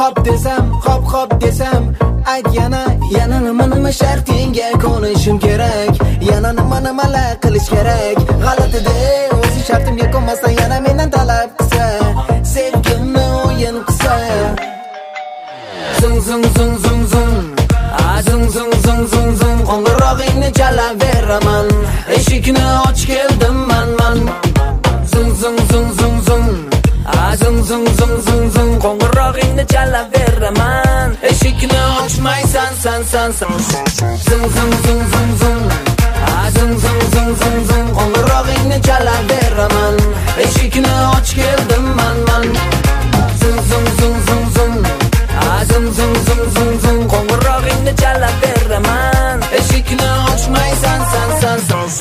hop desam ayt yana nima shartingga ko'nishim kerak, yana nimalar qilish kerak. G'alatida o'zi shartimga ko'nmasa yana mendan talab qilsa, sevgimni o'yin qilsa. Zung zung zung zung zung, zung zung zung zung zung, qo'ng'irog'ingni chalaveraman, eshikni och keldim man. Zung zung zung zung zung, zung zung zung zung zung, qo'ng'irog'ingni chalaveraman, eshikni ochmaysan san. Zung zung zung zung zung, zung zung zung zung zung, qo'ng'irog'ingni chalaveraman, eshikni och keldim man. Zung zung zung zung zung, zung zung zung zung zung, qo'ng'irog'ingni chalaveraman, eshikni ochmaysan san.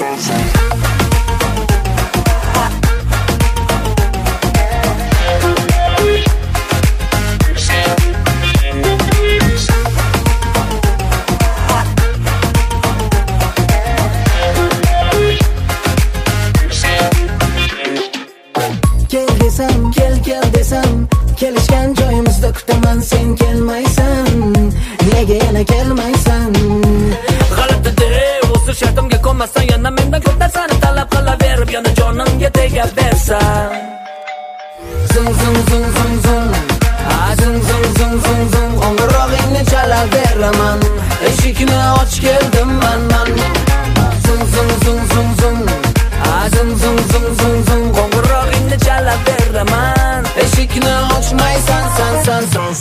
Kel desam, kelishgan joyimizda kutaman, sen kelmaysan, nega yana kelmaysan? G'alatida o'zi shartimga ko'nmassan, yana mendan ko'p narsani talab qilaverib, yana jonimga tegaversan. Zung zung zung zung zung, zung zung zung zung zung, qo'ng'irog'ingni chalaveraman, eshikni och keldim man. Zung zung zung zung zung, zung zung zung zung zung, qo'ng'irog'ingni chalaveraman, eshikni ochmaysan san.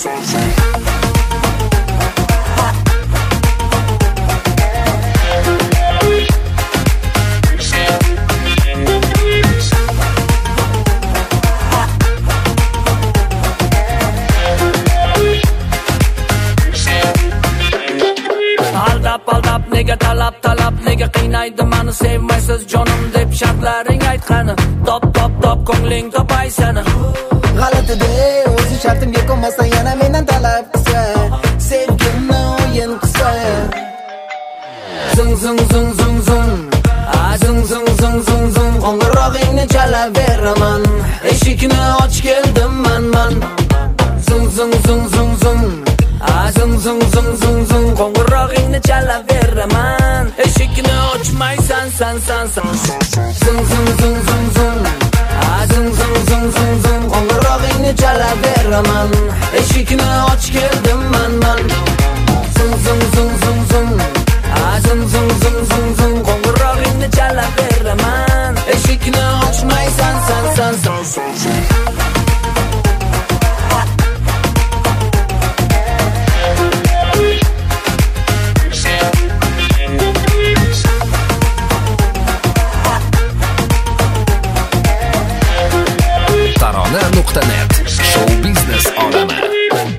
Aldab nega talab nega qiynaydi mani, sevmaysiz jonim deb shartlaring aytqani, top ko'ngling topaysana. G'alatida o'zi shartimga ko'nmasa yana mendan talab qilsa, sevgimni o'yin qilsa. Zung zung zung zung zung, zung zung zung zung zung, qo'ng'irog'ingni chalaveraman, eshikni och keldim man. Zung zung zung zung zung, zung zung zung zung zung, qo'ng'irog'ingni chalaveraman, eshikni ochmaysan san. Zung zung zung zung zung, zung zung zung zung zung, qo'ng'irog'ingni chalaveraman, eshikni och keldim man. Zung zung zung zung zung, zung zung zung zung zung, qo'ng'irog'ingni chalaveraman, eshikni ochmaysan san. Tarona.net, show biznes olami.